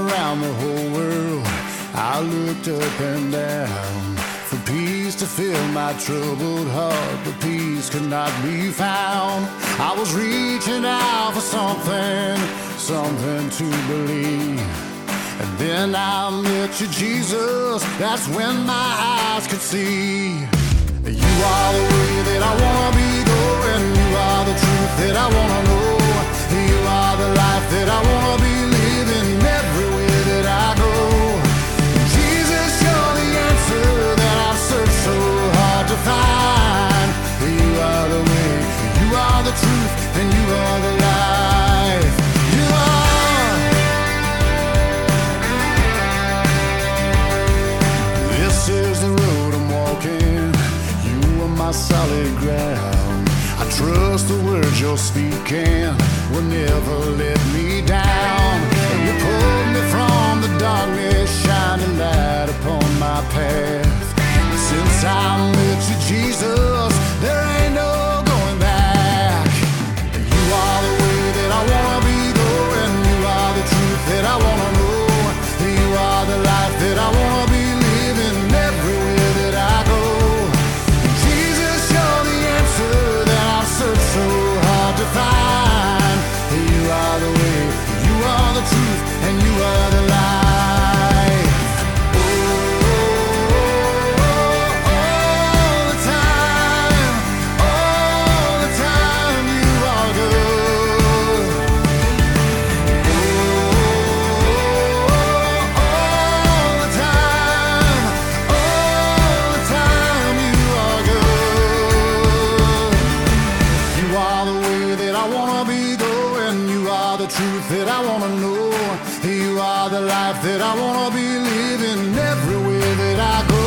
around the whole world. I looked up and down for peace to fill my troubled heart, but peace could not be found. I was reaching out for something to believe. And then I met you, Jesus. That's when my eyes could see. You are the way that I wanna be going. You are the truth that I wanna know. You are the life that I wanna be living everywhere that I go. Jesus, you're the answer that I've searched so hard to find. You are the way, you are the truth, and you are the life. You are. This is the road I'm walking. You are my solid ground. I trust the words you're speaking will never let me down. And you pulled me from the darkness, shining light upon my path. Since I met you, Jesus, there ain't no going back. You are the way that I wanna be going. You are the truth that I wanna know. You are the life that I wanna be living everywhere that I go. Jesus, you're the answer that I've searched so hard to find. You are the way, you are the truth, and you are the life. That I wanna know. You are the life that I wanna be living everywhere that I go.